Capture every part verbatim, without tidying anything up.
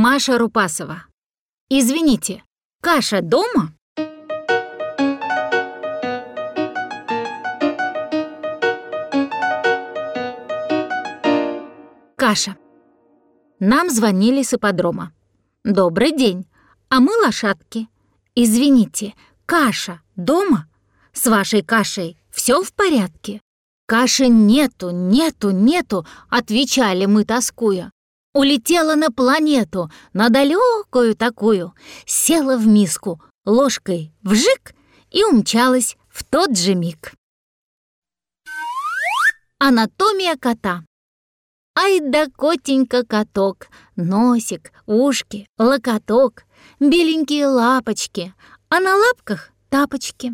Маша Рупасова. Извините, каша дома? Каша. Нам звонили с ипподрома. Добрый день, а мы лошадки. Извините, каша дома? С вашей кашей все в порядке? Каши нету, нету, нету, отвечали мы, тоскуя. Улетела на планету, на далекую такую, села в миску, ложкой вжик и умчалась в тот же миг. Анатомия кота. Ай да котенька каток, носик, ушки, локоток, беленькие лапочки, а на лапках тапочки.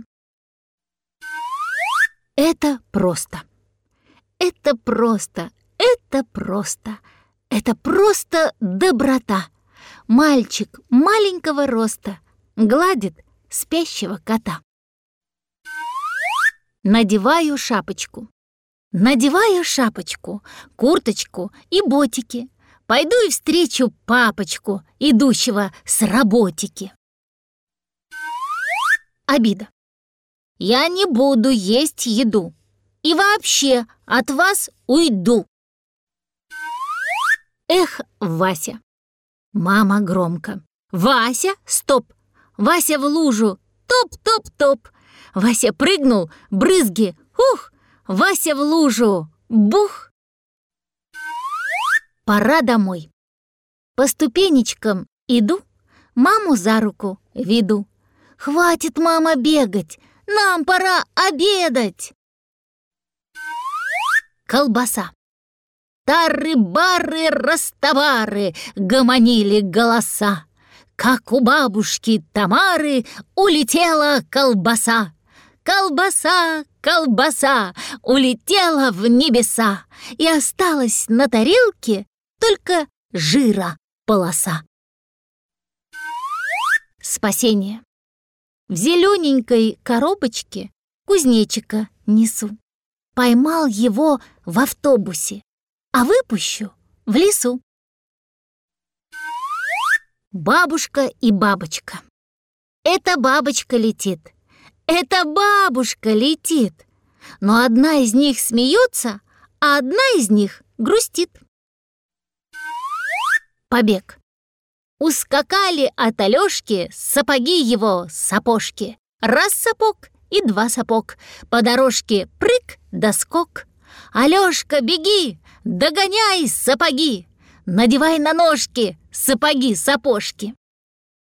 Это просто. Это просто. Это просто. Это просто доброта. Мальчик маленького роста гладит спящего кота. Надеваю шапочку. Надеваю шапочку, курточку и ботики. Пойду и встречу папочку, идущего с работики. Обида. Я не буду есть еду. И вообще от вас уйду. Эх, Вася. Мама громко. Вася, стоп. Вася в лужу. Топ-топ-топ. Вася прыгнул, брызги. Ух! Вася в лужу. Бух! Пора домой. По ступенечкам иду, маму за руку веду. Хватит, мама, бегать, нам пора обедать. Колбаса. Тары-бары, растовары, гомонили голоса. Как у бабушки Тамары улетела колбаса. Колбаса, колбаса улетела в небеса, и осталась на тарелке только жира полоса. Спасение. В зелененькой коробочке кузнечика несу. Поймал его в автобусе, а выпущу в лесу. Бабушка и бабочка. Эта бабочка летит. Эта бабушка летит, но одна из них смеется, а одна из них грустит. Побег. Ускакали от Алёшки сапоги его, сапожки. Раз сапог и два сапог. По дорожке прыг да скок. Алёшка, беги, догоняй сапоги. Надевай на ножки сапоги-сапожки.